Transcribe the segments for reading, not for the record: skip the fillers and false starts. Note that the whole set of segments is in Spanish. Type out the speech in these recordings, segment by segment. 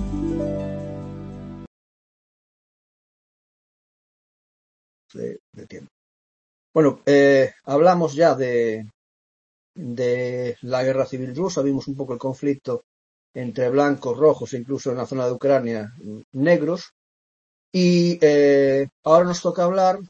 de tiempo. Bueno, hablamos ya de la guerra civil rusa, vimos un poco el conflicto entre blancos, rojos e incluso en la zona de Ucrania negros. Y ahora nos toca hablar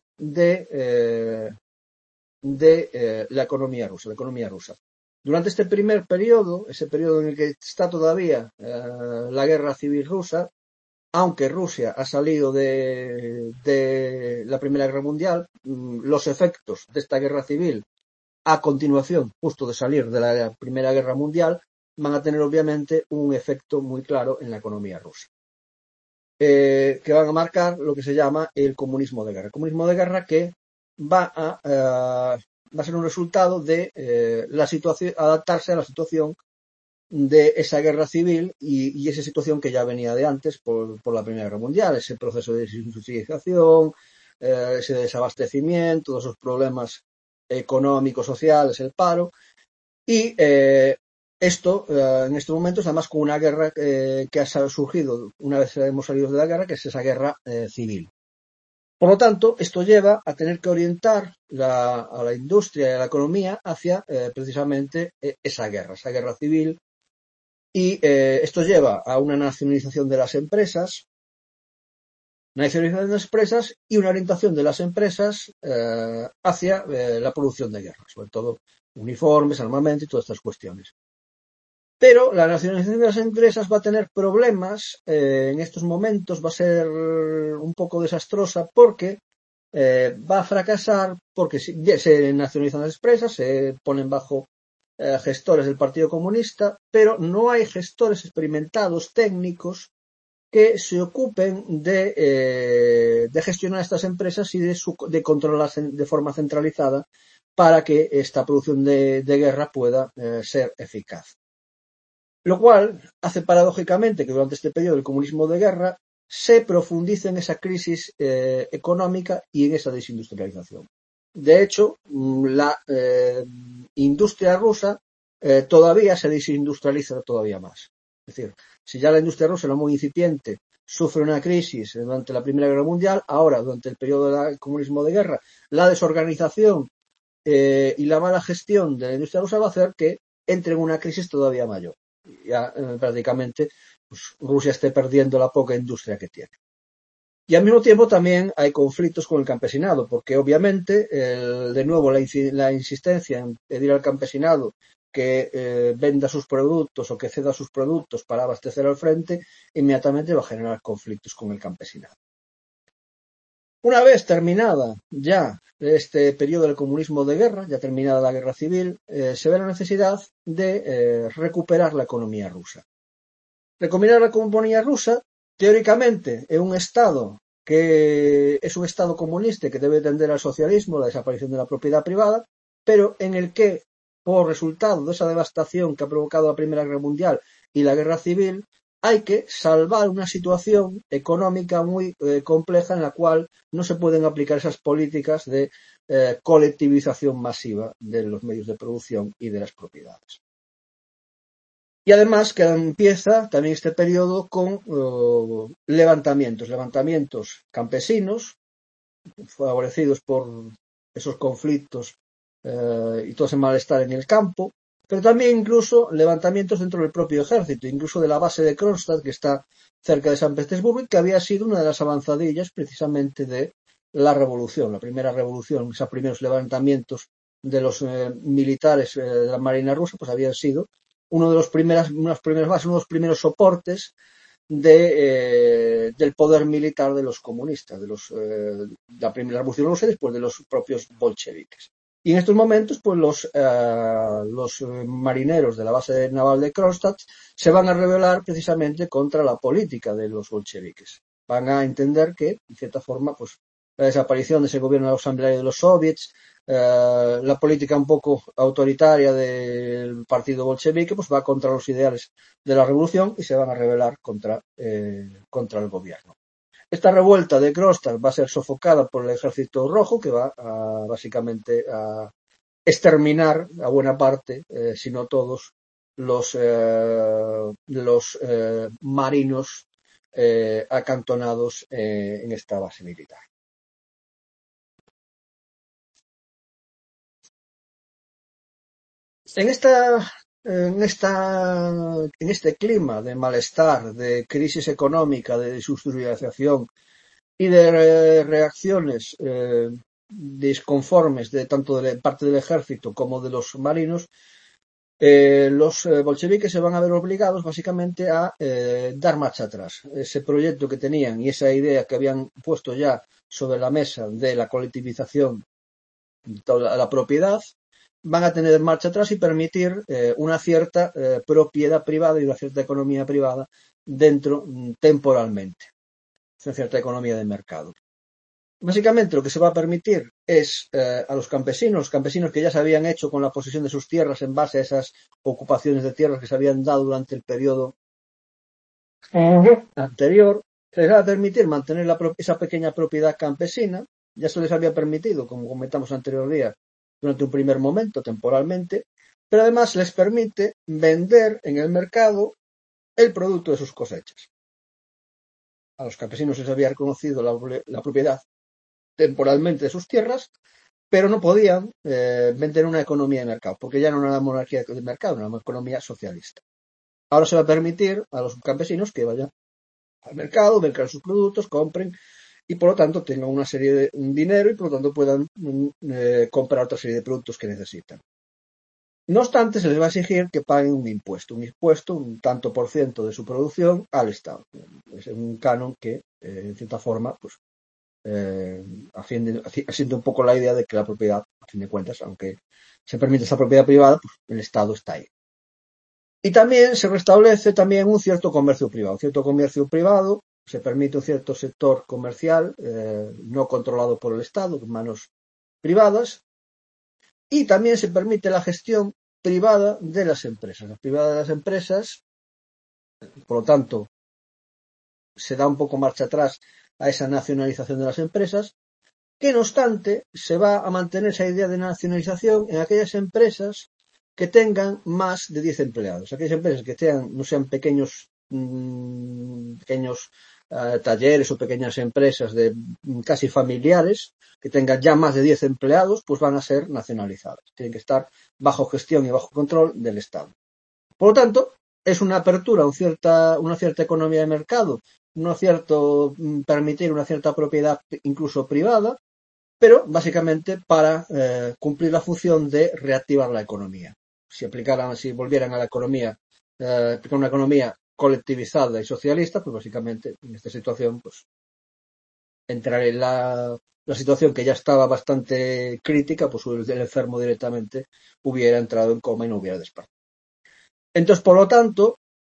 de la economía rusa, Durante este primer periodo, ese periodo en el que está todavía la guerra civil rusa, aunque Rusia ha salido de la Primera Guerra Mundial, los efectos de esta guerra civil a continuación, justo de salir de la Primera Guerra Mundial, van a tener obviamente un efecto muy claro en la economía rusa. Que van a marcar lo que se llama el comunismo de guerra. El comunismo de guerra que va a ser un resultado de la situación, adaptarse a la situación de esa guerra civil y esa situación que ya venía de antes por la Primera Guerra Mundial, ese proceso de desindustrialización, ese desabastecimiento, todos esos problemas económicos, sociales, el paro, y esto, en estos momentos, además con una guerra que ha surgido una vez hemos salido de la guerra, que es esa guerra civil. Por lo tanto, esto lleva a tener que orientar a la industria y a la economía hacia precisamente esa guerra civil, y esto lleva a una nacionalización de las empresas, y una orientación de las empresas hacia la producción de guerra, sobre todo uniformes, armamento y todas estas cuestiones. Pero la nacionalización de las empresas va a tener problemas en estos momentos, va a ser un poco desastrosa porque va a fracasar porque se nacionalizan las empresas, se ponen bajo gestores del Partido Comunista, pero no hay gestores experimentados, técnicos, que se ocupen de gestionar estas empresas y de controlarlas de forma centralizada para que esta producción de guerra pueda ser eficaz. Lo cual hace paradójicamente que durante este periodo del comunismo de guerra se profundice en esa crisis económica y en esa desindustrialización. De hecho, la industria rusa todavía se desindustrializa todavía más. Es decir, si ya la industria rusa era muy incipiente, sufre una crisis durante la Primera Guerra Mundial, ahora, durante el periodo del comunismo de guerra, la desorganización y la mala gestión de la industria rusa va a hacer que entre en una crisis todavía mayor. Ya prácticamente pues, Rusia esté perdiendo la poca industria que tiene. Y al mismo tiempo también hay conflictos con el campesinado, porque obviamente, de nuevo, la insistencia en pedir al campesinado que venda sus productos o que ceda sus productos para abastecer al frente, inmediatamente va a generar conflictos con el campesinado. Una vez terminada ya este periodo del comunismo de guerra, ya terminada la guerra civil, se ve la necesidad de recuperar la economía rusa. Recuperar la economía rusa, teóricamente, en un Estado que es un Estado comunista y que debe tender al socialismo, la desaparición de la propiedad privada, pero en el que, por resultado de esa devastación que ha provocado la Primera Guerra Mundial y la Guerra Civil, hay que salvar una situación económica muy compleja en la cual no se pueden aplicar esas políticas de colectivización masiva de los medios de producción y de las propiedades. Y además que empieza también este periodo con levantamientos campesinos, favorecidos por esos conflictos y todo ese malestar en el campo, pero también incluso levantamientos dentro del propio ejército, incluso de la base de Kronstadt, que está cerca de San Petersburgo, y que había sido una de las avanzadillas precisamente de la revolución, la primera revolución, esos primeros levantamientos de los militares de la Marina rusa, pues habían sido uno de los primeras bases, uno de los primeros soportes del poder militar de los comunistas, de la primera revolución rusa y después de los propios bolcheviques. Y en estos momentos, pues los marineros de la base naval de Kronstadt se van a rebelar precisamente contra la política de los bolcheviques. Van a entender que, en cierta forma, pues la desaparición de ese gobierno asambleario de los soviets, la política un poco autoritaria del partido bolchevique, pues va contra los ideales de la revolución y se van a rebelar contra el gobierno. Esta revuelta de Kronstadt va a ser sofocada por el ejército rojo, que va básicamente a exterminar a buena parte, si no todos, los marinos acantonados en esta base militar. En este clima de malestar, de crisis económica, de desindustrialización y de reacciones disconformes tanto de parte del ejército como de los marinos, los bolcheviques se van a ver obligados básicamente a dar marcha atrás. Ese proyecto que tenían y esa idea que habían puesto ya sobre la mesa de la colectivización de toda la propiedad, van a tener marcha atrás y permitir una cierta propiedad privada y una cierta economía privada dentro temporalmente, una cierta economía de mercado. Básicamente lo que se va a permitir es a los campesinos que ya se habían hecho con la posesión de sus tierras en base a esas ocupaciones de tierras que se habían dado durante el periodo anterior, se les va a permitir mantener esa pequeña propiedad campesina. Ya se les había permitido, como comentamos anterior día, durante un primer momento, temporalmente, pero además les permite vender en el mercado el producto de sus cosechas. A los campesinos se les había reconocido la propiedad temporalmente de sus tierras, pero no podían vender una economía de mercado, porque ya no era una monarquía de mercado, era una economía socialista. Ahora se va a permitir a los campesinos que vayan al mercado, vendan sus productos, compren y por lo tanto tengan una serie de dinero y por lo tanto puedan comprar otra serie de productos que necesitan. No obstante, se les va a exigir que paguen un impuesto, un tanto por ciento de su producción al Estado. Es un canon que, en cierta forma, pues haciendo un poco la idea de que la propiedad, a fin de cuentas, aunque se permite esa propiedad privada, pues el Estado está ahí. Y también se restablece también un cierto comercio privado, se permite un cierto sector comercial no controlado por el Estado, en manos privadas, y también se permite la gestión privada de las empresas. La privada de las empresas, por lo tanto, se da un poco marcha atrás a esa nacionalización de las empresas, que no obstante se va a mantener esa idea de nacionalización en aquellas empresas que tengan más de 10 empleados. Aquellas empresas que no sean pequeños talleres o pequeñas empresas casi familiares, que tengan ya más de 10 empleados, pues van a ser nacionalizadas. Tienen que estar bajo gestión y bajo control del Estado. Por lo tanto, es una apertura, una cierta economía de mercado, permitir una cierta propiedad incluso privada, pero básicamente para cumplir la función de reactivar la economía. Si volvieran a la economía, aplicar una economía colectivizada y socialista, pues básicamente en esta situación, pues entrar en la situación que ya estaba bastante crítica, pues el enfermo directamente hubiera entrado en coma y no hubiera despertado. Entonces, por lo tanto,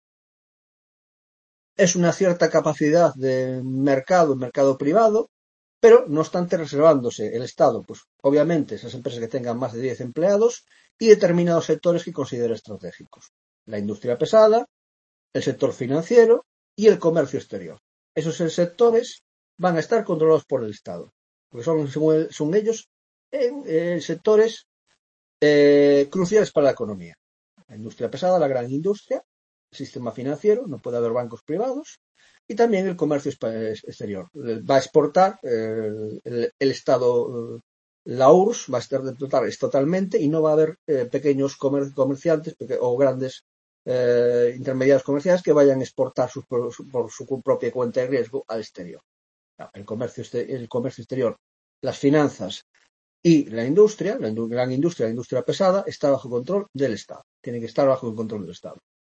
es una cierta capacidad de mercado privado, pero no obstante reservándose el Estado, pues obviamente esas empresas que tengan más de 10 empleados y determinados sectores que considere estratégicos. La industria pesada, el sector financiero y el comercio exterior. Esos sectores van a estar controlados por el Estado, porque son ellos sectores cruciales para la economía. La industria pesada, la gran industria, el sistema financiero, no puede haber bancos privados, y también el comercio exterior. Va a exportar el Estado, la URSS va a exportar totalmente y no va a haber pequeños comerciantes o grandes intermediarios comerciales que vayan a exportar por su propia cuenta de riesgo al exterior. El comercio exterior, las finanzas y la gran industria, la industria pesada, está bajo control del Estado. Tiene que estar bajo el control del Estado.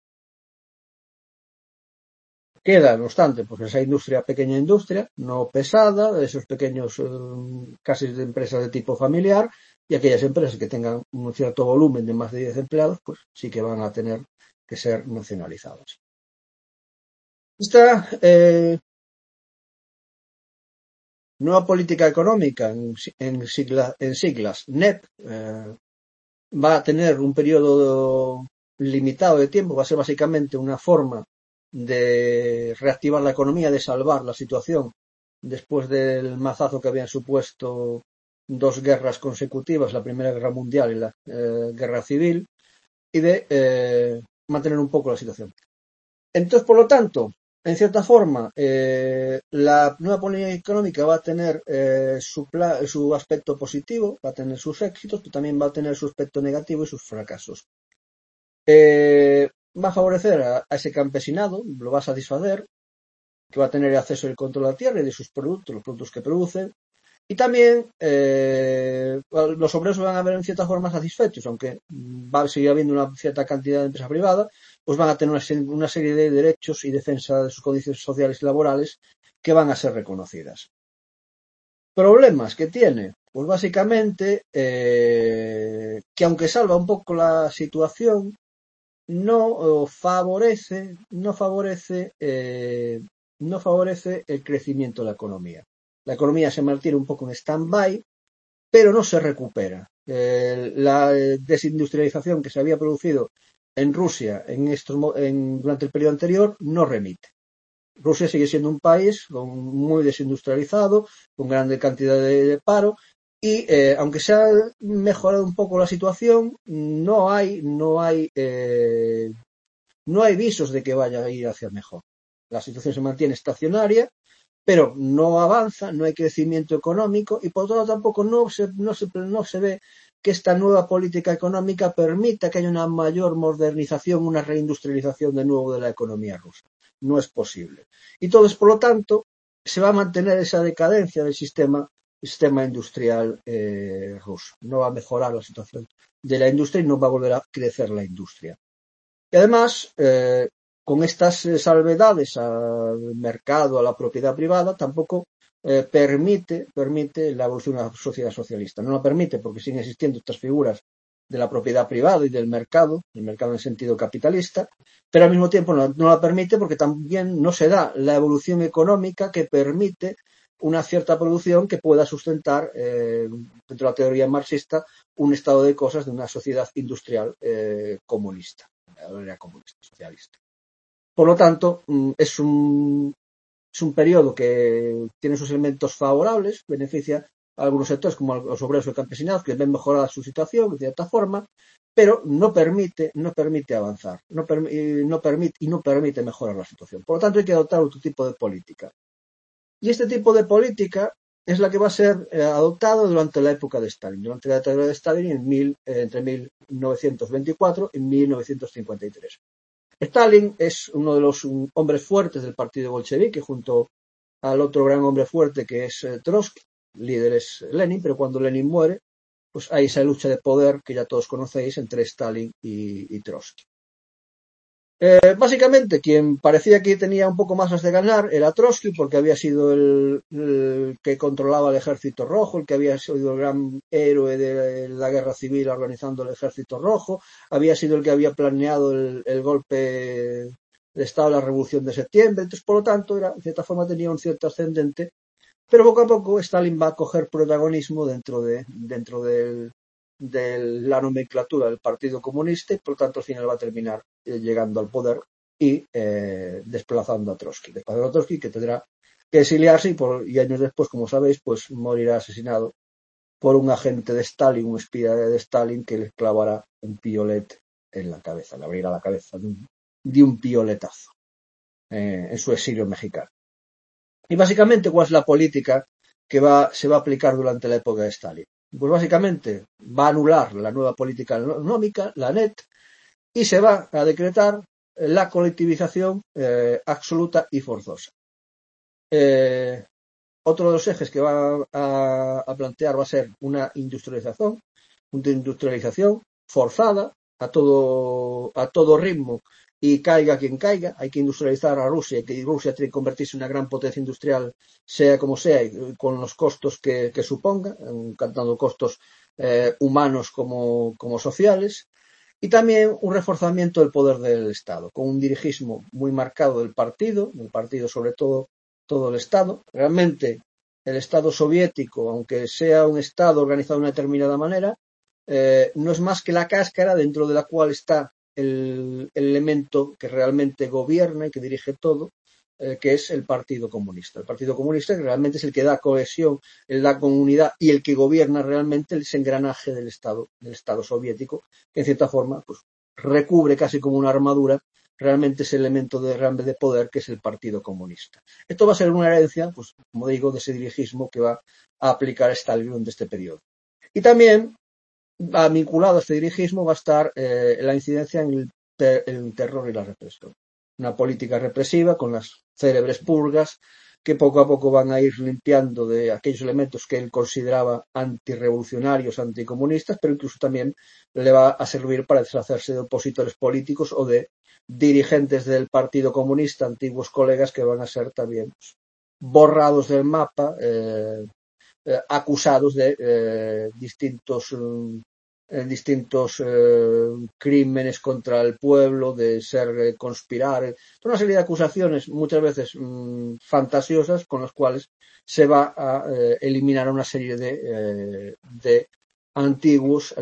Queda, no obstante, pues esa pequeña industria, no pesada, esos pequeños casi de empresas de tipo familiar, y aquellas empresas que tengan un cierto volumen de más de 10 empleados, pues sí que van a tener que ser nacionalizadas. Esta nueva política económica, en siglas NEP, va a tener un periodo limitado de tiempo, va a ser básicamente una forma de reactivar la economía, de salvar la situación después del mazazo que habían supuesto 2 guerras consecutivas, la Primera Guerra Mundial y la Guerra Civil, y de mantener un poco la situación. Entonces, por lo tanto, en cierta forma, la nueva política económica va a tener su aspecto positivo, va a tener sus éxitos, pero también va a tener su aspecto negativo y sus fracasos. Va a favorecer a ese campesinado, lo va a satisfacer, que va a tener acceso al control de la tierra y de sus productos, los productos que producen. Y también los obreros van a ver en cierta forma satisfechos, aunque va a seguir habiendo una cierta cantidad de empresa privada, pues van a tener una serie de derechos y defensa de sus condiciones sociales y laborales que van a ser reconocidas. Problemas que tiene, pues básicamente que aunque salva un poco la situación, no favorece, no favorece el crecimiento de la economía. La economía se mantiene un poco en stand-by, pero no se recupera. La desindustrialización que se había producido en Rusia durante el periodo anterior no remite. Rusia sigue siendo un país muy desindustrializado, con grande cantidad de paro, y aunque se ha mejorado un poco la situación, no hay visos de que vaya a ir hacia mejor. La situación se mantiene estacionaria, pero no avanza, no hay crecimiento económico y por otro lado tampoco no se ve que esta nueva política económica permita que haya una mayor modernización, una reindustrialización de nuevo de la economía rusa. No es posible. Y entonces, por lo tanto, se va a mantener esa decadencia del sistema industrial ruso. No va a mejorar la situación de la industria y no va a volver a crecer la industria. Y además, con estas salvedades al mercado, a la propiedad privada, tampoco permite la evolución de la sociedad socialista. No la permite porque siguen existiendo estas figuras de la propiedad privada y del mercado en el sentido capitalista, pero al mismo tiempo no la permite porque también no se da la evolución económica que permite una cierta producción que pueda sustentar, dentro de la teoría marxista, un estado de cosas de una sociedad industrial comunista, la comunista socialista. Por lo tanto, es un periodo que tiene sus elementos favorables, beneficia a algunos sectores como a los obreros y campesinados que ven mejorada su situación de cierta forma, pero no permite avanzar, no permite mejorar la situación. Por lo tanto, hay que adoptar otro tipo de política. Y este tipo de política es la que va a ser adoptada durante la época de Stalin, durante la dictadura de Stalin entre 1924 y 1953. Stalin es uno de los hombres fuertes del partido bolchevique, junto al otro gran hombre fuerte que es Trotsky. Líder es Lenin, pero cuando Lenin muere, pues hay esa lucha de poder que ya todos conocéis entre Stalin y Trotsky. Básicamente, quien parecía que tenía un poco más de ganar era Trotsky, porque había sido el que controlaba el Ejército Rojo, el que había sido el gran héroe de la guerra civil organizando el Ejército Rojo, había sido el que había planeado el golpe de Estado de la Revolución de Septiembre. Entonces, por lo tanto, de cierta forma tenía un cierto ascendente, pero poco a poco Stalin va a coger protagonismo dentro de la nomenclatura del Partido Comunista y por lo tanto al final va a terminar llegando al poder y desplazando a Trotsky. Desplazando a Trotsky, que tendrá que exiliarse y años después, como sabéis, pues morirá asesinado por un agente de Stalin, un espía de Stalin que le clavará un piolet en la cabeza, le abrirá la cabeza de un pioletazo en su exilio mexicano. Y básicamente, ¿cuál es la política que se va a aplicar durante la época de Stalin? Pues básicamente va a anular la nueva política económica, la NET, y se va a decretar la colectivización absoluta y forzosa. Otro de los ejes que va a plantear va a ser una industrialización forzada a todo ritmo y caiga quien caiga. Hay que industrializar a Rusia y que Rusia tiene que convertirse en una gran potencia industrial, sea como sea, con los costos que suponga, tanto costos humanos como sociales. Y también un reforzamiento del poder del Estado, con un dirigismo muy marcado del partido sobre todo el Estado. Realmente el Estado soviético, aunque sea un Estado organizado de una determinada manera, no es más que la cáscara dentro de la cual está el elemento que realmente gobierna y que dirige todo, que es el Partido Comunista. El Partido Comunista que realmente es el que da cohesión, el da comunidad y el que gobierna realmente ese engranaje del Estado soviético, que en cierta forma pues, recubre casi como una armadura realmente ese elemento de poder que es el Partido Comunista. Esto va a ser una herencia, pues, como digo, de ese dirigismo que va a aplicar Stalin durante este periodo. Y también vinculado a este dirigismo va a estar la incidencia en el terror y la represión. Una política represiva con las célebres purgas que poco a poco van a ir limpiando de aquellos elementos que él consideraba antirrevolucionarios, anticomunistas, pero incluso también le va a servir para deshacerse de opositores políticos o de dirigentes del Partido Comunista, antiguos colegas que van a ser también borrados del mapa, acusados de distintos crímenes contra el pueblo, de ser conspirar, una serie de acusaciones muchas veces fantasiosas con las cuales se va a eliminar a una serie de antiguos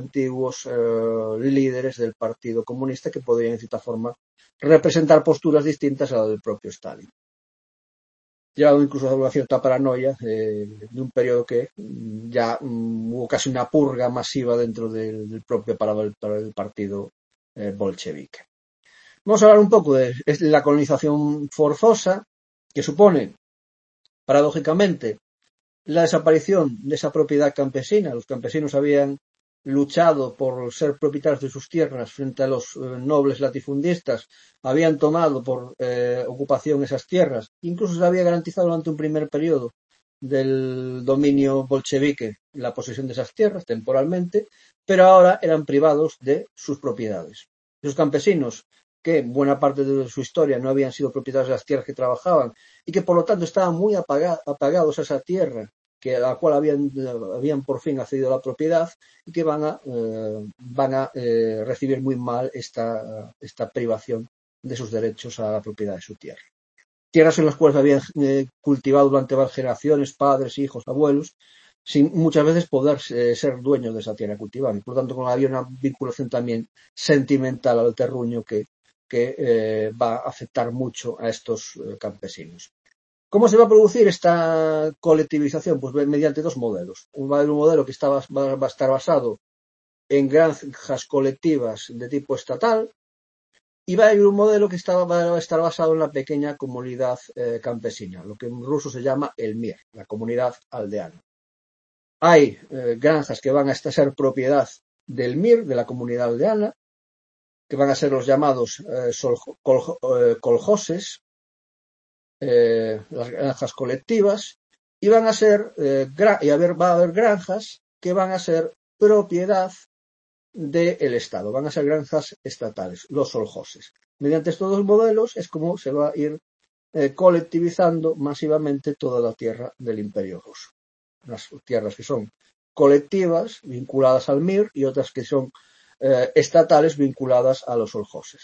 líderes del Partido Comunista que podrían en cierta forma representar posturas distintas a la del propio Stalin. Llevado incluso a una cierta paranoia de un periodo que ya hubo casi una purga masiva dentro del propio para el partido bolchevique. Vamos a hablar un poco de la colonización forzosa, que supone, paradójicamente, la desaparición de esa propiedad campesina. Los campesinos habían luchado por ser propietarios de sus tierras frente a los nobles latifundistas, habían tomado por ocupación esas tierras, incluso se había garantizado durante un primer periodo del dominio bolchevique la posesión de esas tierras temporalmente, pero ahora eran privados de sus propiedades. Esos campesinos que en buena parte de su historia no habían sido propietarios de las tierras que trabajaban y que por lo tanto estaban muy apagados a esa tierra a la cual habían por fin accedido a la propiedad y que van a recibir muy mal esta privación de sus derechos a la propiedad de su tierra. Tierras en las cuales habían cultivado durante varias generaciones, padres, hijos, abuelos, sin muchas veces poder ser dueños de esa tierra cultivada. Y por lo tanto, había una vinculación también sentimental al terruño que va a afectar mucho a estos campesinos. ¿Cómo se va a producir esta colectivización? Pues mediante dos modelos. Va a haber un modelo que va a estar basado en granjas colectivas de tipo estatal y va a haber un modelo que va a estar basado en la pequeña comunidad campesina, lo que en ruso se llama el mir, la comunidad aldeana. Hay granjas que van a ser propiedad del mir, de la comunidad aldeana, que van a ser los llamados koljoses, las granjas colectivas, y van a ser va a haber granjas que van a ser propiedad del Estado, van a ser granjas estatales, los soljoses. Mediante estos dos modelos es como se va a ir colectivizando masivamente toda la tierra del Imperio ruso. Unas tierras que son colectivas, vinculadas al mir, y otras que son estatales, vinculadas a los soljoses.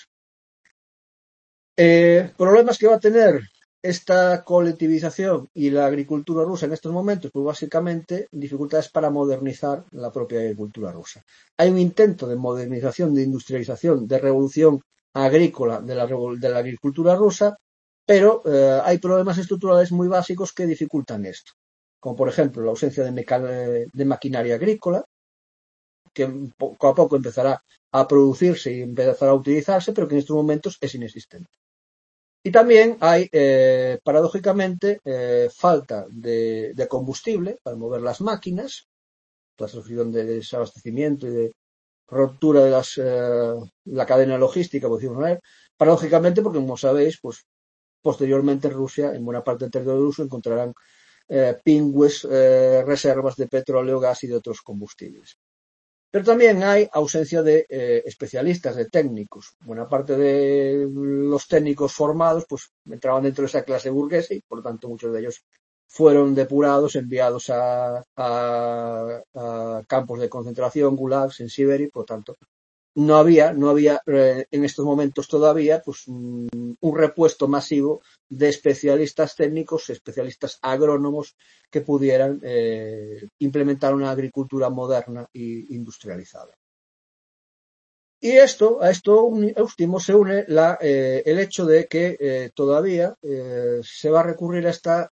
Problemas que va a tener esta colectivización y la agricultura rusa en estos momentos, pues básicamente dificultades para modernizar la propia agricultura rusa. Hay un intento de modernización, de industrialización, de revolución agrícola de la agricultura rusa, pero hay problemas estructurales muy básicos que dificultan esto, como por ejemplo la ausencia de maquinaria agrícola, que poco a poco empezará a producirse y empezará a utilizarse, pero que en estos momentos es inexistente. Y también hay, paradójicamente, falta de combustible para mover las máquinas, la solución de desabastecimiento y de ruptura de la cadena logística, por decirlo así. Paradójicamente, porque como sabéis, pues posteriormente Rusia, en buena parte del territorio ruso, encontrarán pingües reservas de petróleo, gas y de otros combustibles. Pero también hay ausencia de especialistas, de técnicos. Buena parte de los técnicos formados pues entraban dentro de esa clase burguesa y por lo tanto muchos de ellos fueron depurados, enviados a campos de concentración, gulags en Siberia, y por lo tanto no había en estos momentos todavía pues un repuesto masivo de especialistas técnicos, especialistas agrónomos que pudieran implementar una agricultura moderna e industrializada. Y a esto último se une el hecho de que todavía se va a recurrir a esta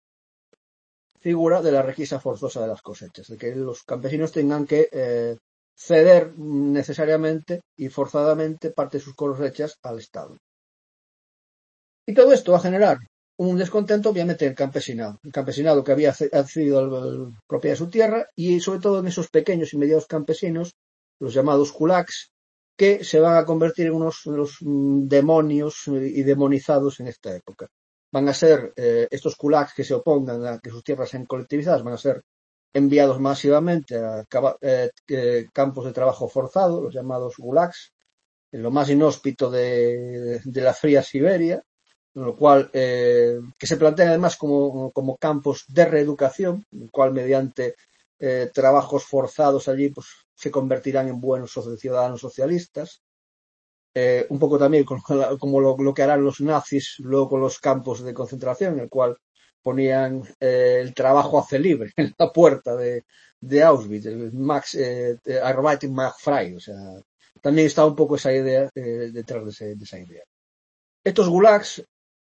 figura de la requisa forzosa de las cosechas, de que los campesinos tengan que ceder necesariamente y forzadamente parte de sus cosechas al Estado. Y todo esto va a generar un descontento, obviamente, el campesinado que había accedido al propiedad de su tierra y sobre todo en esos pequeños y medianos campesinos, los llamados kulaks, que se van a convertir en unos demonios y demonizados en esta época. Van a ser estos kulaks que se opongan a que sus tierras sean colectivizadas, van a ser enviados masivamente a campos de trabajo forzado, los llamados gulags, en lo más inhóspito de la fría Siberia, lo cual que se plantean además como campos de reeducación, en el cual mediante trabajos forzados allí pues se convertirán en buenos ciudadanos socialistas. Un poco también como lo que harán los nazis luego con los campos de concentración, en el cual ponían el trabajo hace libre en la puerta de Auschwitz, el Max Arbeiting Max Frei, o sea, también está un poco esa idea detrás de esa idea. Estos gulags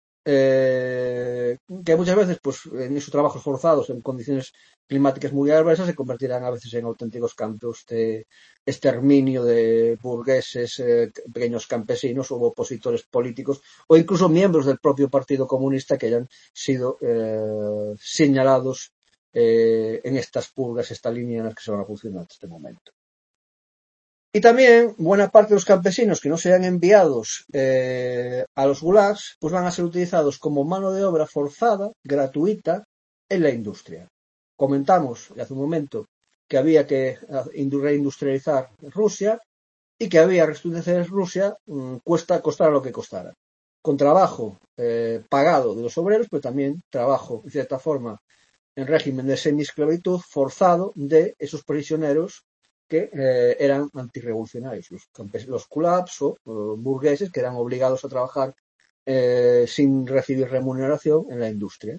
que muchas veces, pues, en esos trabajos forzados, en condiciones climáticas muy adversas, se convertirán a veces en auténticos campos de exterminio de burgueses, pequeños campesinos o opositores políticos, o incluso miembros del propio Partido Comunista que hayan sido señalados en estas purgas, esta línea en las que se van a funcionar hasta este momento. Y también buena parte de los campesinos que no sean enviados a los gulags, pues van a ser utilizados como mano de obra forzada, gratuita, en la industria. Comentamos hace un momento que había que reindustrializar Rusia y que había reestructurar Rusia costara lo que costara. Con trabajo pagado de los obreros, pero también trabajo, de cierta forma, en régimen de semi-esclavitud forzado de esos prisioneros que eran antirrevolucionarios, los kulaks o burgueses que eran obligados a trabajar sin recibir remuneración en la industria.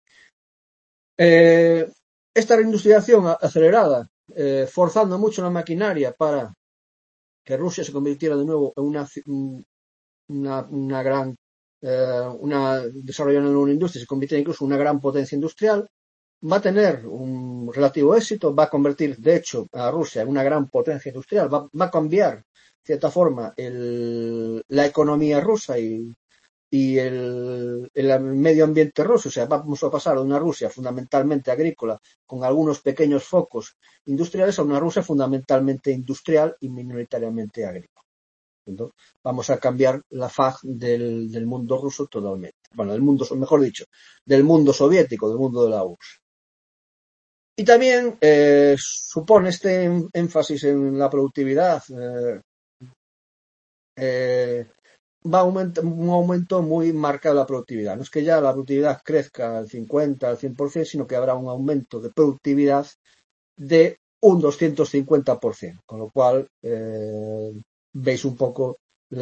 Esta reindustrialización acelerada, forzando mucho la maquinaria para que Rusia se convirtiera de nuevo en una gran, desarrollando una industria, se convirtiera incluso en una gran potencia industrial, va a tener un relativo éxito, va a convertir, de hecho, a Rusia en una gran potencia industrial, va a cambiar, de cierta forma, la economía rusa y el medio ambiente ruso. O sea, vamos a pasar de una Rusia fundamentalmente agrícola, con algunos pequeños focos industriales, a una Rusia fundamentalmente industrial y minoritariamente agrícola. Entonces, vamos a cambiar la faz del mundo ruso totalmente. Bueno, mejor dicho, del mundo soviético, del mundo de la URSS. Y también supone este énfasis en la productividad, va a un aumento muy marcado de la productividad. No es que ya la productividad crezca al 50, al 100%, sino que habrá un aumento de productividad de un 250%, con lo cual veis un poco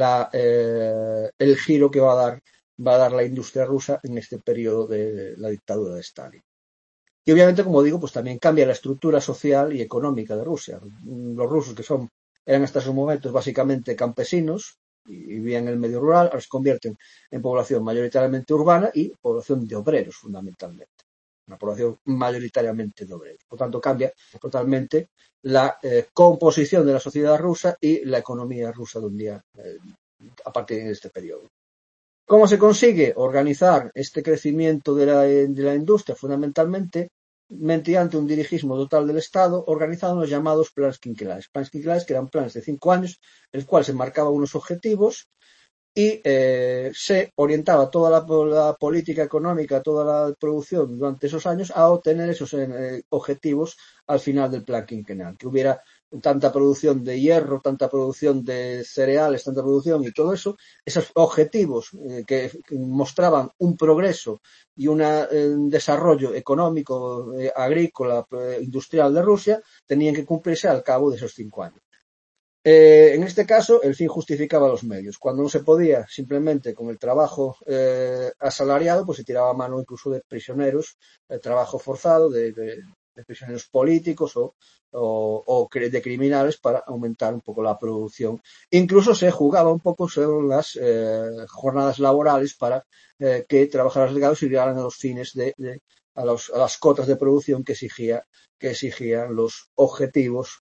el giro que va a dar la industria rusa en este periodo de la dictadura de Stalin. Y obviamente, como digo, pues también cambia la estructura social y económica de Rusia. Los rusos eran hasta esos momentos básicamente campesinos y vivían en el medio rural, ahora se convierten en población mayoritariamente urbana y población de obreros fundamentalmente. Una población mayoritariamente de obreros. Por tanto, cambia totalmente la composición de la sociedad rusa y la economía rusa de un día a partir de este periodo. ¿Cómo se consigue organizar este crecimiento de la industria? Fundamentalmente mediante un dirigismo total del Estado, organizado en los llamados planes quinquenales. Planes quinquenales que eran planes de 5 años, en el cual se marcaban unos objetivos y se orientaba toda la política económica, toda la producción durante esos años a obtener esos objetivos al final del plan quinquenal. Que hubiera tanta producción de hierro, tanta producción de cereales, tanta producción y todo eso, esos objetivos que mostraban un progreso y un desarrollo económico, agrícola, industrial de Rusia, tenían que cumplirse al cabo de esos 5 años. En este caso, el fin justificaba los medios. Cuando no se podía, simplemente con el trabajo asalariado, pues se tiraba a mano incluso de prisioneros, trabajo forzado, de prisioneros políticos o de criminales para aumentar un poco la producción. Incluso se jugaba un poco sobre las jornadas laborales para que trabajadores legados llegaran a los fines a las cotas de producción que exigían los objetivos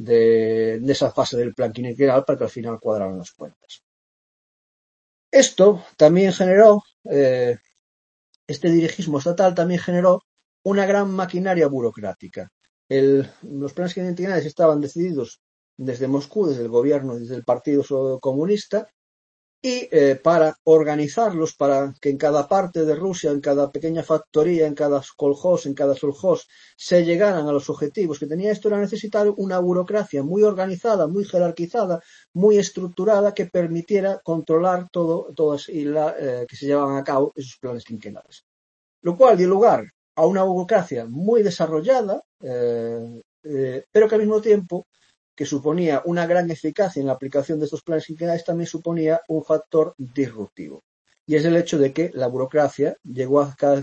de esa fase del plan quinquenal para que al final cuadraran las cuentas. Esto también generó, este dirigismo estatal también generó una gran maquinaria burocrática. Los planes quinquenales estaban decididos desde Moscú, desde el gobierno, desde el Partido Comunista, y para organizarlos, para que en cada parte de Rusia, en cada pequeña factoría, en cada kolkhoz, en cada sovkhoz, se llegaran a los objetivos que tenía esto, era necesario una burocracia muy organizada, muy jerarquizada, muy estructurada, que permitiera controlar todas y que se llevaban a cabo esos planes quinquenales. Lo cual dio lugar a una burocracia muy desarrollada, pero que al mismo tiempo que suponía una gran eficacia en la aplicación de estos planes quinquenales, también suponía un factor disruptivo. Y es el hecho de que la burocracia llegó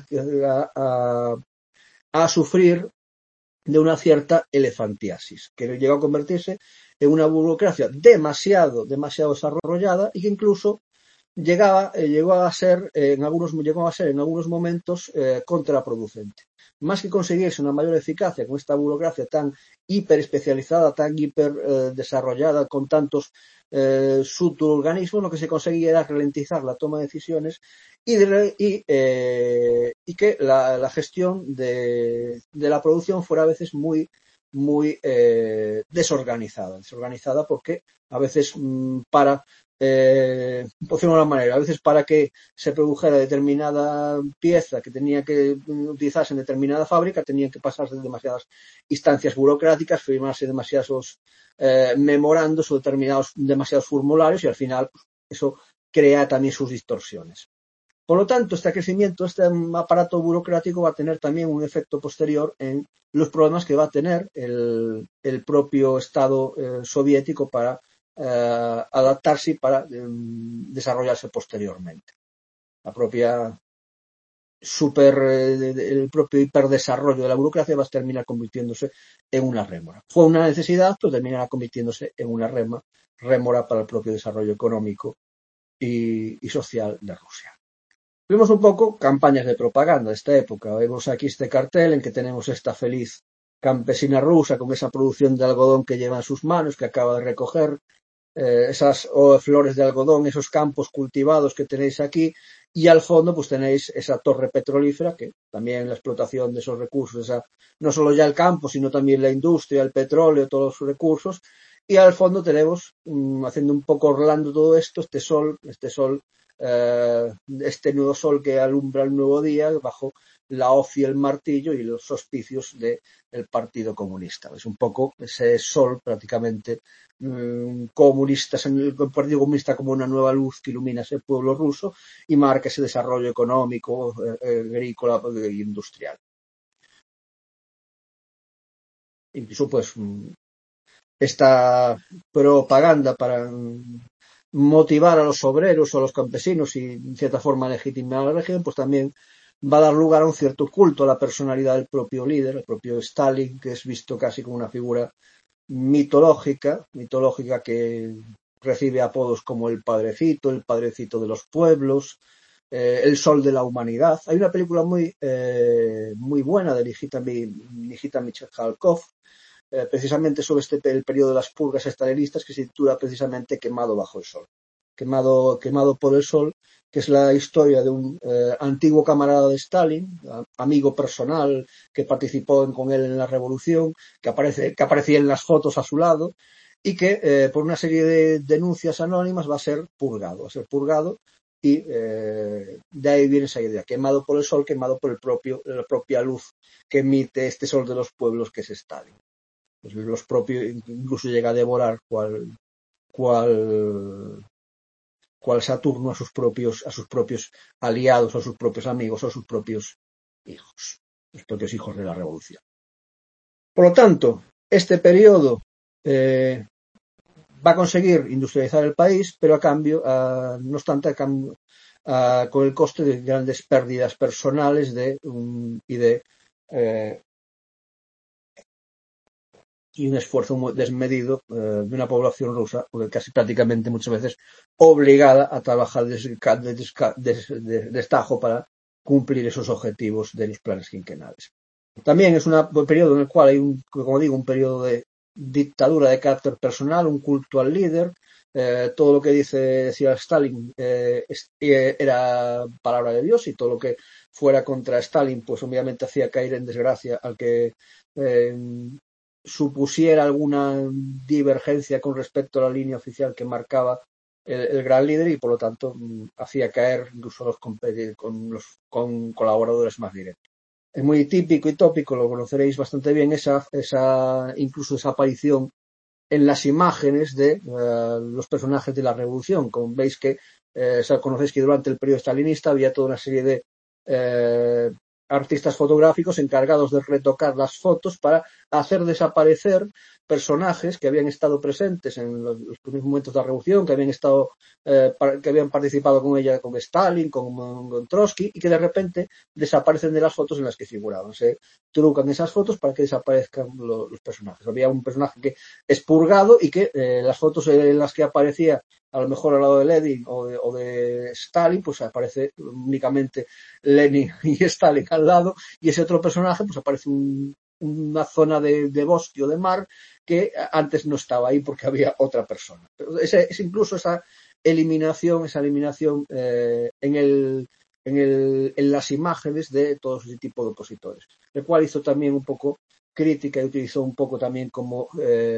a sufrir de una cierta elefantiasis, que llegó a convertirse en una burocracia demasiado desarrollada y que incluso llegó a ser en algunos momentos contraproducente. Más que conseguirse una mayor eficacia con esta burocracia tan hiper especializada, tan hiper desarrollada, con tantos suborganismos, lo que se conseguía era ralentizar la toma de decisiones y que la gestión de la producción fuera a veces muy desorganizada porque a veces por decirlo de una manera, a veces para que se produjera determinada pieza que tenía que utilizarse en determinada fábrica, tenían que pasarse demasiadas instancias burocráticas, firmarse demasiados memorandos o demasiados formularios y al final pues, eso crea también sus distorsiones. Por lo tanto, este crecimiento, este aparato burocrático va a tener también un efecto posterior en los problemas que va a tener el propio Estado soviético para adaptarse y para desarrollarse posteriormente. El propio hiperdesarrollo de la burocracia va a terminar convirtiéndose en una rémora. Fue una necesidad, pero terminará convirtiéndose en una rémora para el propio desarrollo económico y social de Rusia. Vemos un poco campañas de propaganda de esta época. Vemos aquí este cartel en que tenemos esta feliz campesina rusa con esa producción de algodón que lleva en sus manos, que acaba de recoger, esas flores de algodón, esos campos cultivados que tenéis aquí, y al fondo pues tenéis esa torre petrolífera, que también la explotación de esos recursos, no solo ya el campo, sino también la industria, el petróleo, todos los recursos, y al fondo tenemos, haciendo un poco orlando todo esto, este sol, este nuevo sol que alumbra el nuevo día bajo la hoz y el martillo y los auspicios del Partido Comunista. Es un poco ese sol prácticamente comunista, el Partido Comunista como una nueva luz que ilumina ese pueblo ruso y marca ese desarrollo económico, agrícola e industrial. Incluso pues esta propaganda para motivar a los obreros o a los campesinos y en cierta forma legitimar a la región, pues también va a dar lugar a un cierto culto a la personalidad del propio líder, el propio Stalin, que es visto casi como una figura mitológica que recibe apodos como el padrecito de los pueblos, el sol de la humanidad. Hay una película muy buena de Nikita Michalkov, precisamente sobre el periodo de las purgas estalinistas, que se titula precisamente Quemado bajo el sol. Quemado por el sol, que es la historia de un antiguo camarada de Stalin, amigo personal, que participó con él en la revolución, que aparecía en las fotos a su lado, y que por una serie de denuncias anónimas va a ser purgado, y de ahí viene esa idea, quemado por el sol, quemado por la propia luz que emite este sol de los pueblos que es Stalin. Pues los propios, incluso llega a devorar cual Saturno a sus propios aliados, a sus propios amigos, a sus propios hijos, los propios hijos de la revolución. Por lo tanto, este periodo va a conseguir industrializar el país, pero a cambio, no obstante, con el coste de grandes pérdidas personales y un esfuerzo muy desmedido de una población rusa, porque casi prácticamente muchas veces obligada a trabajar de destajo para cumplir esos objetivos de los planes quinquenales. También es un periodo en el cual hay un periodo de dictadura de carácter personal, un culto al líder. Todo lo que decía Stalin era palabra de Dios, y todo lo que fuera contra Stalin pues obviamente hacía caer en desgracia al que supusiera alguna divergencia con respecto a la línea oficial que marcaba el gran líder, y por lo tanto hacía caer incluso con colaboradores más directos. Es muy típico y tópico, lo conoceréis bastante bien, incluso esa aparición en las imágenes de los personajes de la revolución. Como veis que conocéis que durante el periodo stalinista había toda una serie de eh, artistas fotográficos encargados de retocar las fotos para hacer desaparecer personajes que habían estado presentes en los primeros momentos de la revolución, que habían participado con ella, con Stalin, con Trotsky, y que de repente desaparecen de las fotos en las que figuraban. Se trucan esas fotos para que desaparezcan los personajes. Había un personaje que es purgado y que las fotos en las que aparecía a lo mejor al lado de Lenin o de Stalin, pues aparece únicamente Lenin y Stalin al lado, y ese otro personaje pues aparece una zona de bosque o de mar que antes no estaba ahí porque había otra persona. Es incluso esa eliminación en las imágenes de todo ese tipo de opositores, el cual hizo también un poco crítica y utilizó un poco también como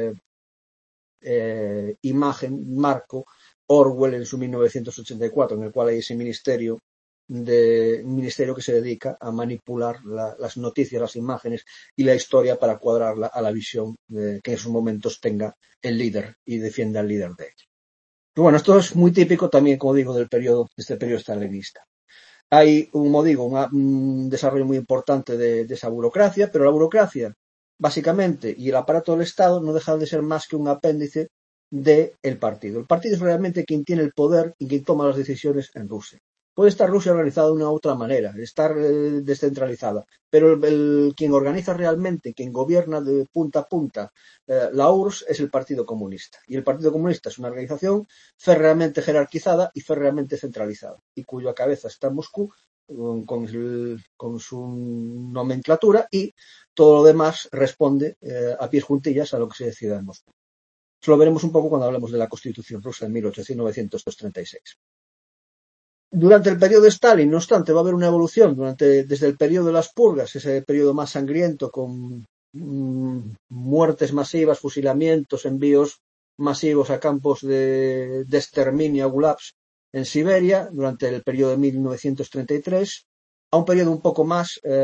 imagen, marco, Orwell en su 1984, en el cual hay ese ministerio que se dedica a manipular las noticias, las imágenes y la historia para cuadrarla a la visión que en esos momentos tenga el líder y defienda al líder de ella. Pero bueno, esto es muy típico también, como digo, de este periodo stalinista. Hay, como digo, un desarrollo muy importante de esa burocracia, pero la burocracia, básicamente, y el aparato del Estado no dejan de ser más que un apéndice del partido. El partido es realmente quien tiene el poder y quien toma las decisiones en Rusia. Puede estar Rusia organizada de una u otra manera, estar descentralizada, pero quien organiza realmente, quien gobierna de punta a punta la URSS es el Partido Comunista. Y el Partido Comunista es una organización férreamente jerarquizada y férreamente centralizada, y cuya cabeza está en Moscú con su nomenclatura, y todo lo demás responde a pies juntillas a lo que se decida en Moscú. Eso lo veremos un poco cuando hablemos de la Constitución rusa en 1936. Durante el periodo de Stalin, no obstante, va a haber una evolución desde el periodo de las purgas, ese periodo más sangriento con muertes masivas, fusilamientos, envíos masivos a campos de exterminio, a gulags en Siberia, durante el periodo de 1933, a un periodo un poco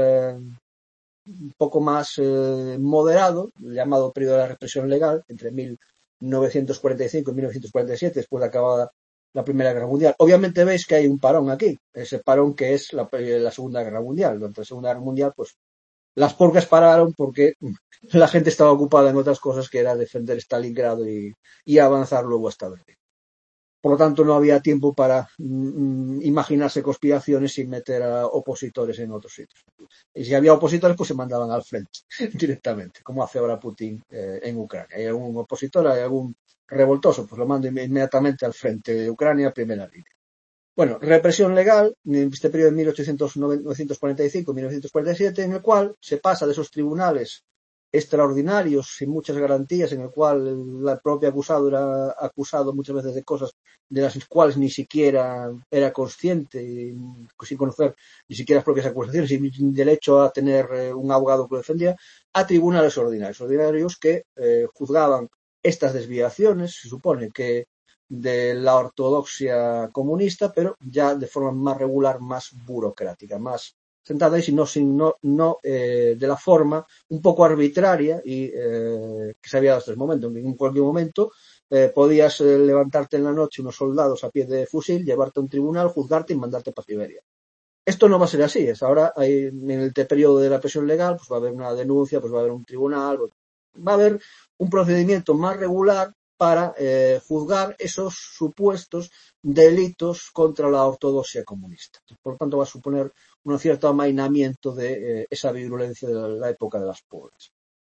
más moderado, llamado periodo de la represión legal, entre 1945 y 1947, después de acabada la Primera Guerra Mundial. Obviamente veis que hay un parón aquí, ese parón que es la Segunda Guerra Mundial. Durante la Segunda Guerra Mundial, pues las purgas pararon porque la gente estaba ocupada en otras cosas, que era defender Stalingrado y avanzar luego hasta Berlín. Por lo tanto, no había tiempo para imaginarse conspiraciones sin meter a opositores en otros sitios. Y si había opositores, pues se mandaban al frente directamente, como hace ahora Putin en Ucrania. Hay algún opositor, hay algún revoltoso, pues lo mando inmediatamente al frente de Ucrania, primera línea. Bueno, represión legal, en este periodo de 1845-1947, en el cual se pasa de esos tribunales extraordinarios sin muchas garantías, en el cual el propio acusado era acusado muchas veces de cosas de las cuales ni siquiera era consciente, sin conocer ni siquiera las propias acusaciones, y sin derecho a tener un abogado que lo defendía, a tribunales ordinarios que juzgaban estas desviaciones, se supone que de la ortodoxia comunista, pero ya de forma más regular, más burocrática, más sentada y no de la forma un poco arbitraria y que se había dado hasta el momento. En cualquier momento podías levantarte en la noche unos soldados a pie de fusil, llevarte a un tribunal, juzgarte y mandarte para Siberia. Esto no va a ser así. Ahora, en el periodo de la presión legal, pues va a haber una denuncia, pues va a haber un tribunal, va a haber un procedimiento más regular para juzgar esos supuestos delitos contra la ortodoxia comunista. Por lo tanto, va a suponer un cierto amainamiento de esa virulencia de la época de las purgas.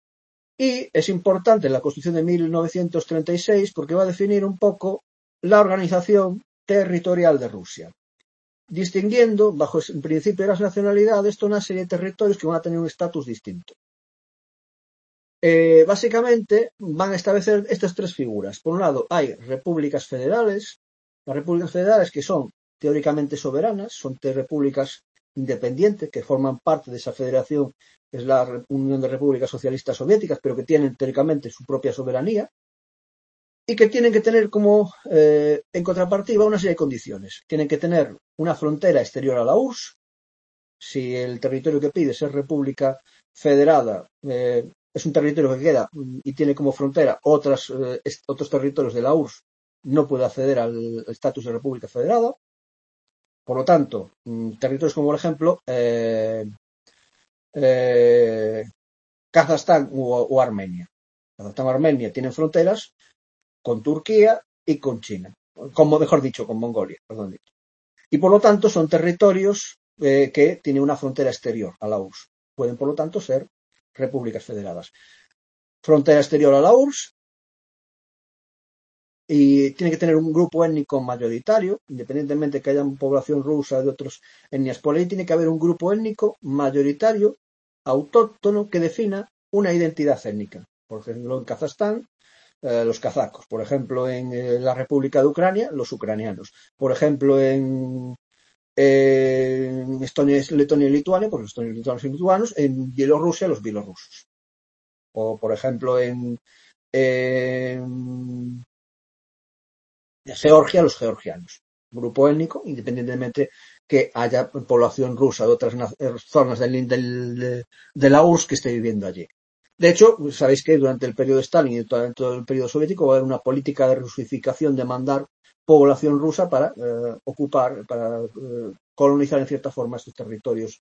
Y es importante la Constitución de 1936 porque va a definir un poco la organización territorial de Rusia, distinguiendo, bajo el principio de las nacionalidades, toda una serie de territorios que van a tener un estatus distinto. Básicamente van a establecer estas tres figuras. Por un lado, hay repúblicas federales. Las repúblicas federales que son teóricamente soberanas, son repúblicas independientes que forman parte de esa federación, es la Unión de Repúblicas Socialistas Soviéticas, pero que tienen teóricamente su propia soberanía y que tienen que tener como, en contrapartida, una serie de condiciones. Tienen que tener una frontera exterior a la URSS. Si el territorio que pide ser república federada es un territorio que queda y tiene como frontera otros territorios de la URSS, no puede acceder al estatus de república federada. Por lo tanto, territorios como, por ejemplo, Kazajstán o Armenia. Kazajstán o Armenia tienen fronteras con Turquía y con China, como mejor dicho, con Mongolia, perdón dicho. Y por lo tanto son territorios que tienen una frontera exterior a la URSS. Pueden, por lo tanto, ser repúblicas federadas. Frontera exterior a la URSS y tiene que tener un grupo étnico mayoritario, independientemente de que haya población rusa de otras etnias por ahí, tiene que haber un grupo étnico mayoritario, autóctono, que defina una identidad étnica. Por ejemplo, en Kazajstán, los kazakos. Por ejemplo, en la República de Ucrania, los ucranianos. Por ejemplo, en Estonia, Letonia y Lituania, pues los estonios, lituanos y lituanos. En Bielorrusia, los bielorrusos. O, por ejemplo, en Georgia, los georgianos. Grupo étnico, independientemente que haya población rusa de otras zonas de la URSS que esté viviendo allí. De hecho, sabéis que durante el periodo de Stalin y durante todo el periodo soviético va a haber una política de rusificación de mandar población rusa para ocupar, para colonizar en cierta forma estos territorios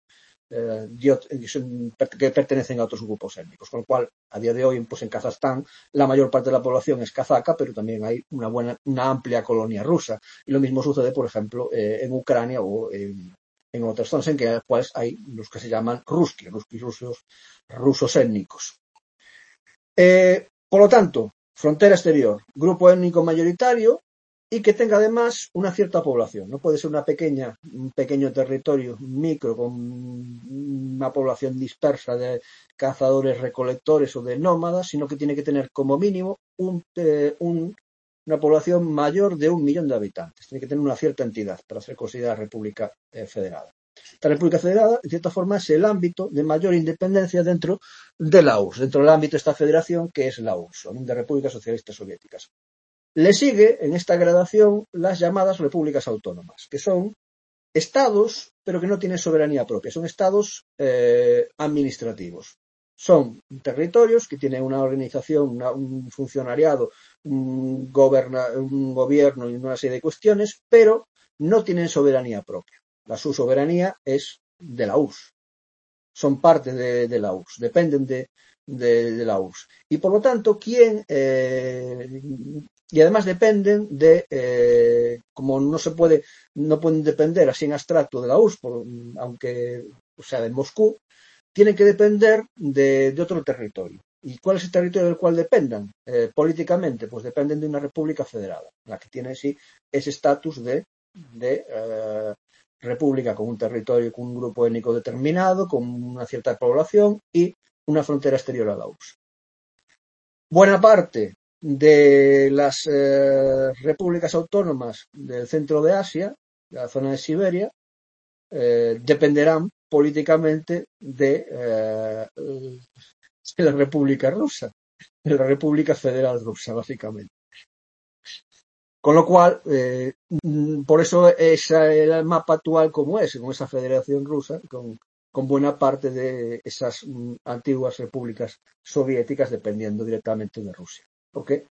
que pertenecen a otros grupos étnicos. Con lo cual, a día de hoy, pues en Kazajstán, la mayor parte de la población es kazaca, pero también hay una amplia colonia rusa. Y lo mismo sucede, por ejemplo, en Ucrania o en otras zonas en que pues, hay los que se llaman rusos étnicos. Por lo tanto, frontera exterior, grupo étnico mayoritario y que tenga además una cierta población. No puede ser un pequeño territorio micro con una población dispersa de cazadores, recolectores o de nómadas, sino que tiene que tener como mínimo una población mayor de 1 millón de habitantes. Tiene que tener una cierta entidad para ser considerada república federada. La República Federada, en cierta forma, es el ámbito de mayor independencia dentro de la URSS, dentro del ámbito de esta federación que es la URSS, Unión de Repúblicas Socialistas Soviéticas. Le sigue en esta gradación las llamadas repúblicas autónomas, que son estados, pero que no tienen soberanía propia, son estados administrativos. Son territorios que tienen una organización, un funcionariado, un gobierno y una serie de cuestiones, pero no tienen soberanía propia. Su soberanía es de la URSS. Son parte de la URSS, dependen de la URSS. Y por lo tanto, y además dependen como no pueden depender así en abstracto de la URSS, aunque sea de Moscú, tienen que depender de otro territorio. ¿Y cuál es el territorio del cual dependan? Políticamente, pues dependen de una república federada, la que tiene sí ese estatus de república con un territorio, con un grupo étnico determinado, con una cierta población y una frontera exterior a la URSS. Buena parte de las repúblicas autónomas del centro de Asia, de la zona de Siberia, dependerán políticamente de la República Rusa, de la República Federal Rusa, básicamente. Con lo cual, por eso es el mapa actual como es, con esa federación rusa, con buena parte de esas antiguas repúblicas soviéticas dependiendo directamente de Rusia. Porque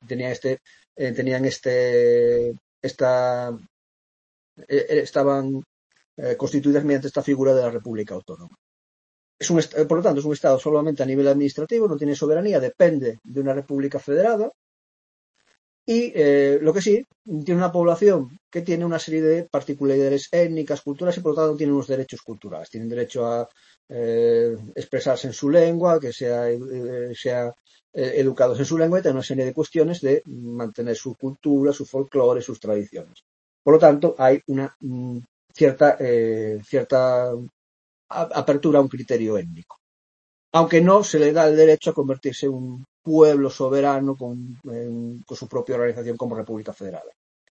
estaban constituidas mediante esta figura de la República Autónoma. Por lo tanto, es un Estado solamente a nivel administrativo, no tiene soberanía, depende de una república federada. Y lo que sí, tiene una población que tiene una serie de particularidades étnicas, culturales y por lo tanto tiene unos derechos culturales. Tienen derecho a expresarse en su lengua, que sea educados en su lengua y tener una serie de cuestiones de mantener su cultura, su folclore, sus tradiciones. Por lo tanto, hay una cierta apertura a un criterio étnico. aunque no se le da el derecho a convertirse en un pueblo soberano con su propia organización como República Federal.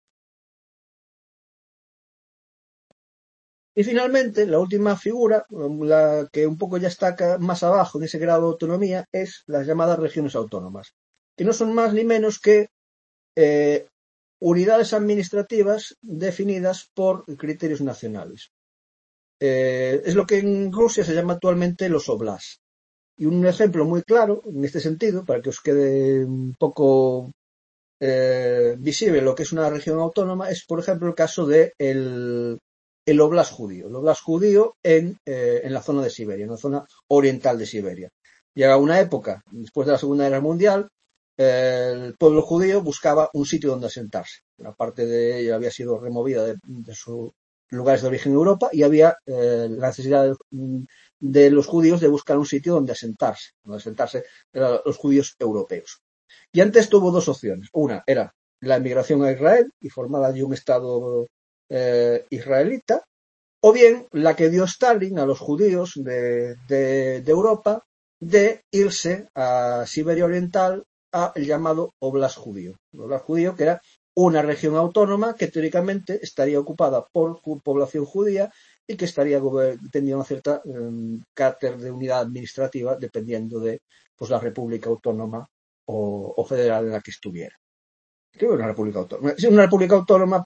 Y finalmente, la última figura, la que un poco ya está más abajo en ese grado de autonomía, es las llamadas regiones autónomas, que no son más ni menos que eh, unidades administrativas definidas por criterios nacionales. Es lo que en Rusia se llama actualmente los óblasts. Y un ejemplo muy claro en este sentido, para que os quede un poco visible lo que es una región autónoma, es por ejemplo el caso de el Oblast judío. El Oblast judío en la zona de Siberia, en la zona oriental de Siberia. Llega una época, después de la Segunda Guerra Mundial, el pueblo judío buscaba un sitio donde asentarse. Una parte de ella había sido removida de sus lugares de origen en Europa y había la necesidad de los judíos de buscar un sitio donde asentarse los judíos europeos. Y antes tuvo dos opciones. Una era la emigración a Israel y formar allí un Estado israelita, o bien la que dio Stalin a los judíos de Europa de irse a Siberia Oriental a el llamado Oblast judío. El Oblast judío, que era una región autónoma que teóricamente estaría ocupada por población judía y que estaría tendría una cierta carácter de unidad administrativa dependiendo de pues, la república autónoma o federal en la que estuviera. Creo que una república autónoma. Es una república autónoma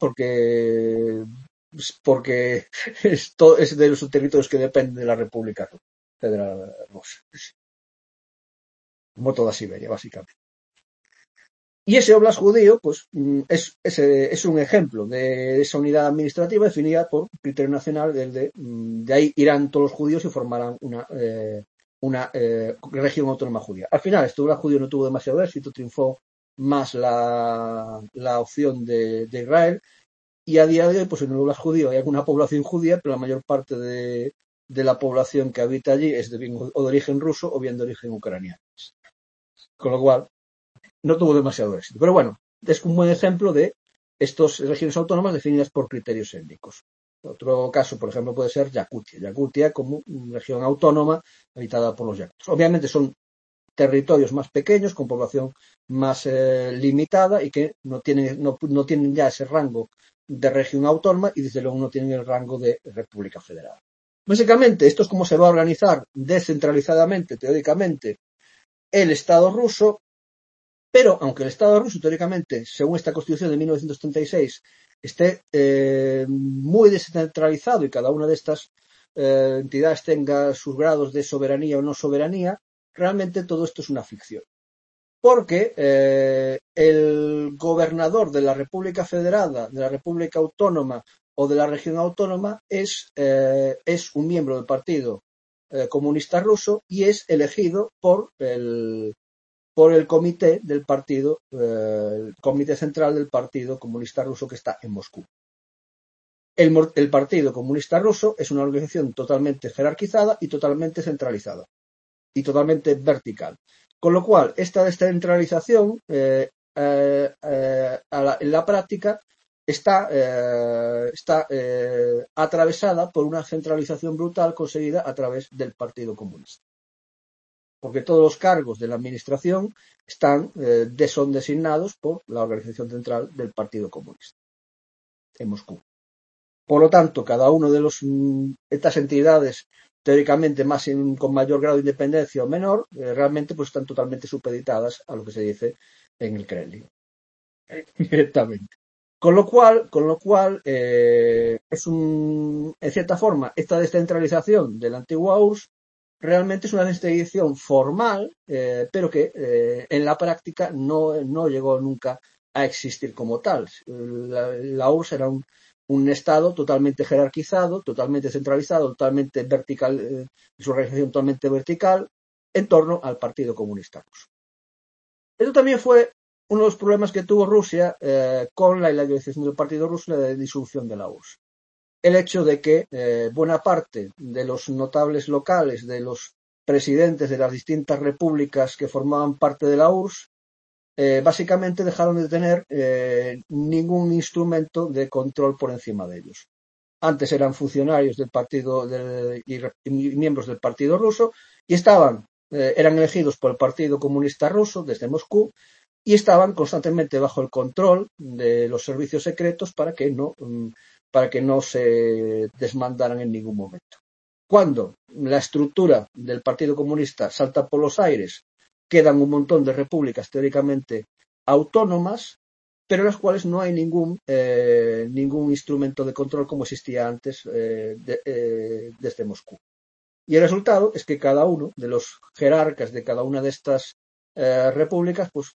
porque es de los territorios que dependen de la República Federal Rusa. Como toda Siberia, básicamente. Y ese Oblast judío, pues, es un ejemplo de esa unidad administrativa definida por criterio nacional. De ahí irán todos los judíos y formarán una región autónoma judía. Al final, este Oblast judío no tuvo demasiado éxito, triunfó más la opción de Israel. Y a día de hoy, pues en el Oblast judío hay alguna población judía, pero la mayor parte de la población que habita allí es de origen ruso o bien de origen ucraniano. Con lo cual, no tuvo demasiado éxito. Pero bueno, es un buen ejemplo de estas regiones autónomas definidas por criterios étnicos. Otro caso, por ejemplo, puede ser Yakutia. Yakutia como región autónoma habitada por los yakutos. Obviamente son territorios más pequeños, con población más limitada y que no tienen ya ese rango de región autónoma y desde luego no tienen el rango de República Federal. Básicamente, esto es cómo se va a organizar descentralizadamente, teóricamente, el Estado ruso. Pero, aunque el Estado ruso, teóricamente, según esta Constitución de 1936, esté muy descentralizado y cada una de estas entidades tenga sus grados de soberanía o no soberanía, realmente todo esto es una ficción. Porque el gobernador de la República Federada, de la República Autónoma o de la región autónoma es un miembro del Partido Comunista Ruso y es elegido por el comité del partido, el comité central del Partido Comunista Ruso que está en Moscú. El Partido Comunista Ruso es una organización totalmente jerarquizada y totalmente centralizada y totalmente vertical. Con lo cual, esta descentralización en la práctica está atravesada por una centralización brutal conseguida a través del Partido Comunista. Porque todos los cargos de la administración son designados por la organización central del Partido Comunista en Moscú. Por lo tanto, cada uno de estas entidades teóricamente con mayor grado de independencia o menor, realmente pues están totalmente supeditadas a lo que se dice en el Kremlin. Directamente. Con lo cual en cierta forma, esta descentralización de la antigua URSS realmente es una descentralización formal, pero que en la práctica no llegó nunca a existir como tal. La URSS era un Estado totalmente jerarquizado, totalmente centralizado, totalmente vertical, su organización totalmente vertical, en torno al Partido Comunista Ruso. Esto también fue uno de los problemas que tuvo Rusia con la ilegalización del Partido Ruso y la disolución de la URSS. El hecho de que buena parte de los notables locales, de los presidentes de las distintas repúblicas que formaban parte de la URSS, básicamente dejaron de tener ningún instrumento de control por encima de ellos. Antes eran funcionarios del partido y miembros del Partido Ruso y estaban eran elegidos por el Partido Comunista Ruso desde Moscú y estaban constantemente bajo el control de los servicios secretos para que no se desmandaran en ningún momento. Cuando la estructura del Partido Comunista salta por los aires, quedan un montón de repúblicas teóricamente autónomas, pero en las cuales no hay ningún instrumento de control como existía antes desde Moscú. Y el resultado es que cada uno de los jerarcas de cada una de estas repúblicas pues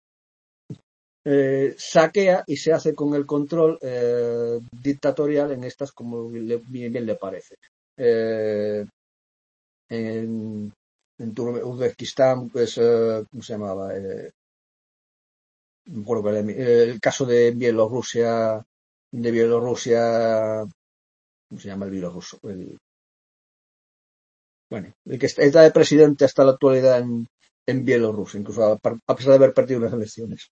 saquea y se hace con el control dictatorial en estas como bien le parece. En Uzbekistán, pues, ¿cómo se llamaba? Me acuerdo el caso de Bielorrusia, ¿cómo se llama el bielorruso? El que está de presidente hasta la actualidad en Bielorrusia, incluso a pesar de haber perdido unas elecciones.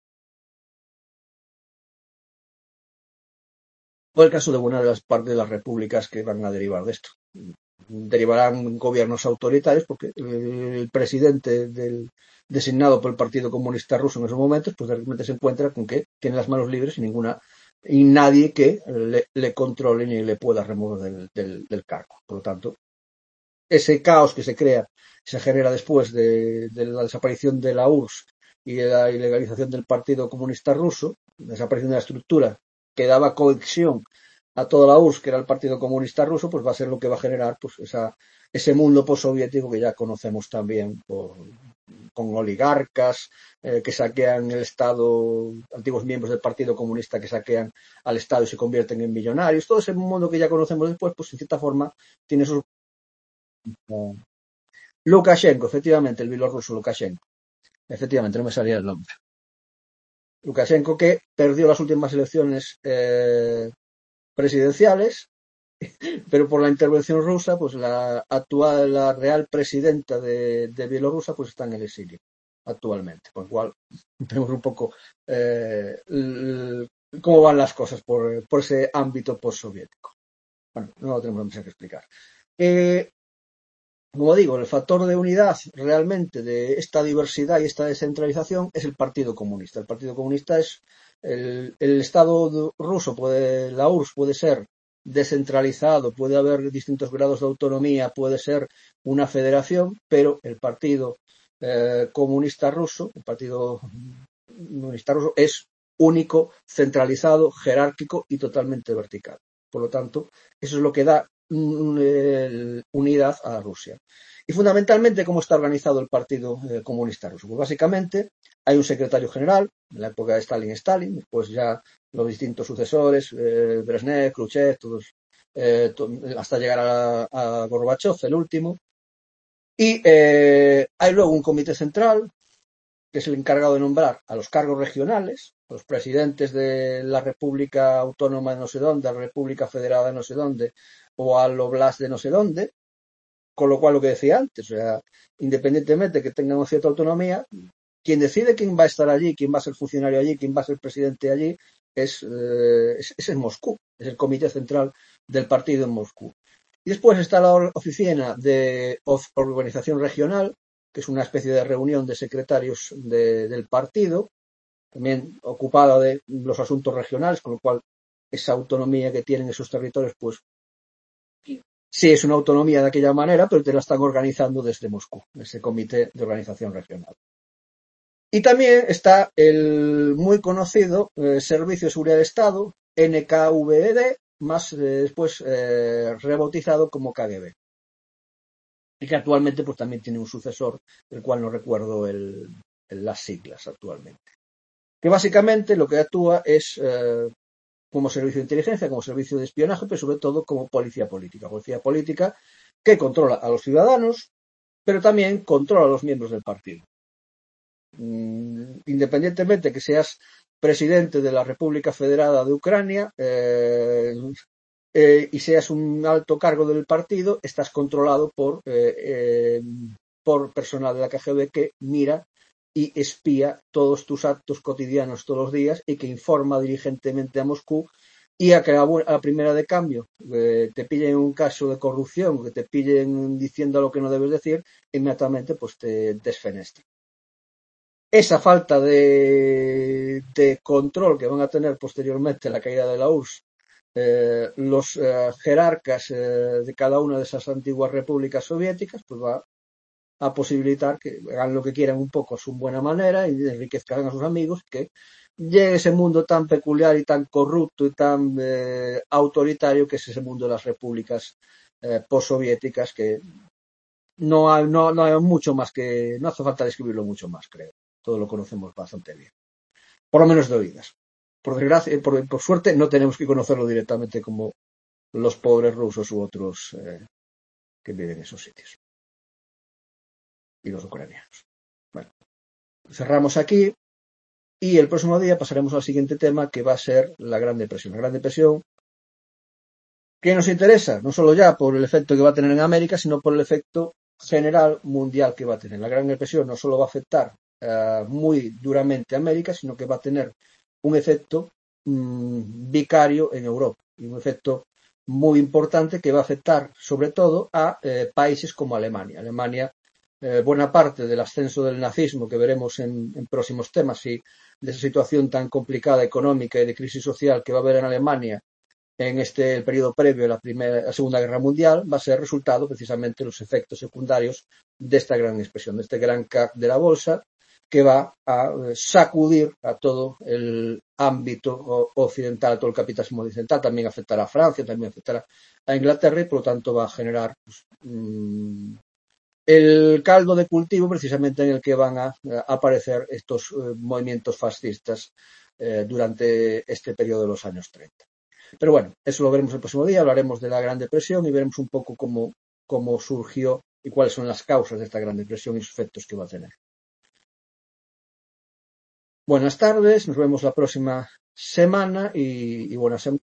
O el caso de una de las partes de las repúblicas que van a derivar de esto. Derivarán gobiernos autoritarios porque el presidente designado por el Partido Comunista Ruso en esos momentos, pues de repente se encuentra con que tiene las manos libres y nadie que le controle ni le pueda remover del cargo. Por lo tanto, ese caos que se crea, se genera después de la desaparición de la URSS y de la ilegalización del Partido Comunista Ruso, la desaparición de la estructura que daba cohesión a toda la URSS, que era el Partido Comunista Ruso, pues va a ser lo que va a generar pues ese mundo postsoviético que ya conocemos también con oligarcas que saquean el Estado, antiguos miembros del Partido Comunista que saquean al Estado y se convierten en millonarios. Todo ese mundo que ya conocemos después, pues en cierta forma tiene sus... Lukashenko, efectivamente, el bielorruso Lukashenko. Efectivamente, no me salía el nombre. Lukashenko que perdió las últimas elecciones presidenciales, pero por la intervención rusa, pues la real presidenta de Bielorrusia, pues está en el exilio actualmente, con lo cual vemos un poco cómo van las cosas por ese ámbito postsoviético. Bueno, no lo tenemos mucho que explicar. Como digo, el factor de unidad realmente de esta diversidad y esta descentralización es el Partido Comunista. El Partido Comunista es el Estado ruso, la URSS puede ser descentralizado, puede haber distintos grados de autonomía, puede ser una federación, pero el Partido Comunista Ruso, el Partido Comunista Ruso es único, centralizado, jerárquico y totalmente vertical. Por lo tanto, eso es lo que da unidad a Rusia. Y fundamentalmente, ¿cómo está organizado el Partido Comunista Ruso? Pues básicamente hay un secretario general, en la época de Stalin, después ya los distintos sucesores, Brezhnev, Khrushchev, todos, hasta llegar a Gorbachev, el último. Y hay luego un comité central, que es el encargado de nombrar a los cargos regionales, a los presidentes de la República Autónoma de no sé dónde, a la República Federada de no sé dónde, o al Oblast de no sé dónde, con lo cual lo que decía antes, o sea, independientemente que tengan cierta autonomía, quien decide quién va a estar allí, quién va a ser funcionario allí, quién va a ser presidente allí, es en Moscú, es el comité central del partido en Moscú. Y después está la oficina de organización regional, que es una especie de reunión de secretarios del partido, también ocupada de los asuntos regionales, con lo cual esa autonomía que tienen esos territorios, pues sí es una autonomía de aquella manera, pero te la están organizando desde Moscú, ese comité de organización regional. Y también está el muy conocido Servicio de Seguridad de Estado, NKVD, más después rebautizado como KGB. Y que actualmente pues también tiene un sucesor, del cual no recuerdo las siglas actualmente. Que básicamente lo que actúa es como servicio de inteligencia, como servicio de espionaje, pero sobre todo como policía política. Policía política que controla a los ciudadanos, pero también controla a los miembros del partido. Independientemente que seas presidente de la República Federada de Ucrania y seas un alto cargo del partido, estás controlado por personal de la KGB que mira y espía todos tus actos cotidianos todos los días y que informa diligentemente a Moscú y a que a la primera de cambio te pillen un caso de corrupción, que te pillen diciendo lo que no debes decir, inmediatamente pues te desfenestran. Esa falta de control que van a tener posteriormente la caída de la URSS los jerarcas de cada una de esas antiguas repúblicas soviéticas, pues va a posibilitar que hagan lo que quieran un poco a su buena manera y enriquezcan a sus amigos, que llegue ese mundo tan peculiar y tan corrupto y tan autoritario que es ese mundo de las repúblicas postsoviéticas, que no hay mucho más que, no hace falta describirlo mucho más, creo. Todo lo conocemos bastante bien. Por lo menos de oídas. Por desgracia, por suerte, no tenemos que conocerlo directamente como los pobres rusos u otros que viven en esos sitios. Y los ucranianos. Bueno, cerramos aquí y el próximo día pasaremos al siguiente tema, que va a ser la Gran Depresión. La Gran Depresión, que nos interesa, no solo ya por el efecto que va a tener en América, sino por el efecto general mundial que va a tener. La Gran Depresión no solo va a afectar muy duramente a América, sino que va a tener un efecto vicario en Europa y un efecto muy importante que va a afectar sobre todo a países como Alemania. Alemania, buena parte del ascenso del nazismo que veremos en próximos temas y de esa situación tan complicada económica y de crisis social que va a haber en Alemania en el periodo previo a la Segunda Guerra Mundial, va a ser resultado precisamente de los efectos secundarios de esta gran expresión, de este gran crack de la bolsa, que va a sacudir a todo el ámbito occidental, a todo el capitalismo occidental, también afectará a Francia, también afectará a Inglaterra y por lo tanto va a generar el caldo de cultivo precisamente en el que van a aparecer estos movimientos fascistas durante este periodo de los años 30. Pero bueno, eso lo veremos el próximo día, hablaremos de la Gran Depresión y veremos un poco cómo surgió y cuáles son las causas de esta Gran Depresión y sus efectos que va a tener. Buenas tardes, nos vemos la próxima semana y buena semana.